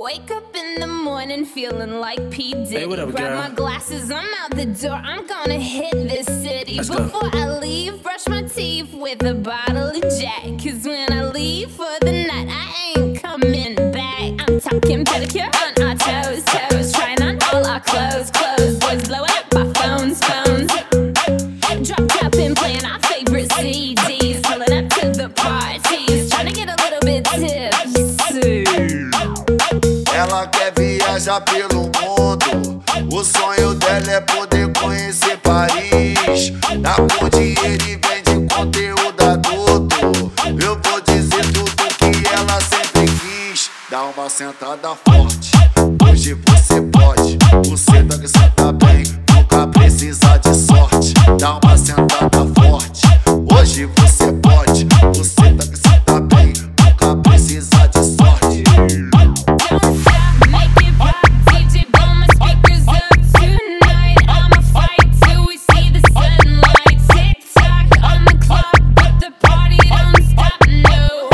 wake up in the morning feeling like P. Diddy. Hey, what up, grab girl? my glasses, I'm out the door, I'm gonna hit this city. Let's Before go. I leave, brush my teeth with a bottle of Jack. Cause when I leave for the night, I ain't coming back. I'm talking pedicure on our toes, toes, trying on all our clothes, clothes. Boys blowing up our phones, phones. Drop and playing our favorite CDs, pulling up to the parties, trying to get a little bit tipsy. Ela quer viajar pelo mundo, o sonho dela é poder conhecer Paris. Tá com dinheiro e vende conteúdo adulto. Eu vou dizer tudo que ela sempre quis. Dá uma sentada forte, hoje você pode. Você tá que você tá bem, nunca precisa de sorte. Dá uma sentada forte, hoje você pode. Você tá que você tá bem, nunca precisa de sorte. Don't stop, make it pop, DJ blow my speakers up tonight. I'ma fight till we see the sunlight. Tick tock on the clock, but the party don't stop, no.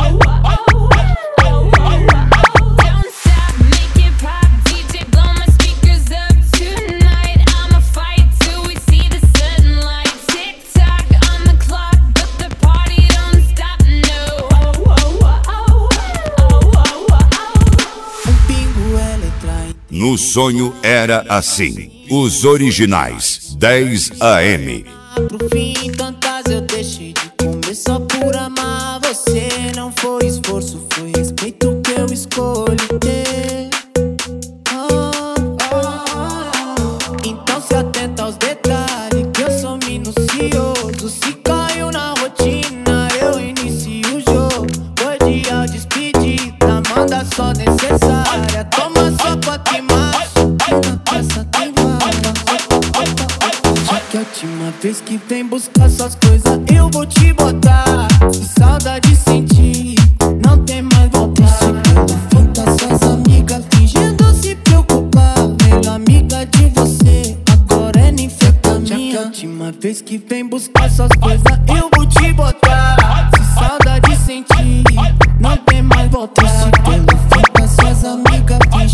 Don't stop, make it pop, DJ blow my speakers up tonight. I'ma fight till we see the sunlight. Tick tock on the clock, but the party don't stop, no. Pingo Eletra. No sonho era assim. Os originais 10 AM. Pro fim, tantas eu deixei de comer só por amar você. Não foi esforço, foi respeito que eu escolhi ter. Então se atenta aos detalhes, que eu sou minucioso. Se caiu na rotina, eu inicio o jogo. Cordial despedida, manda só necessária. Toma sopa que macho, que na praça tem bala. Já que a última vez que vem buscar suas coisas, eu vou te botar. Se saudade sentir, não tem mais volta. Se pelo fim tá suas amigas fingindo se preocupar. Melhor amiga de você, agora é nem feita minha. Já que a última vez que vem buscar suas coisas, eu vou te botar. Se saudade sentir, não tem mais volta. Se pelo fim tá suas amigas fingindo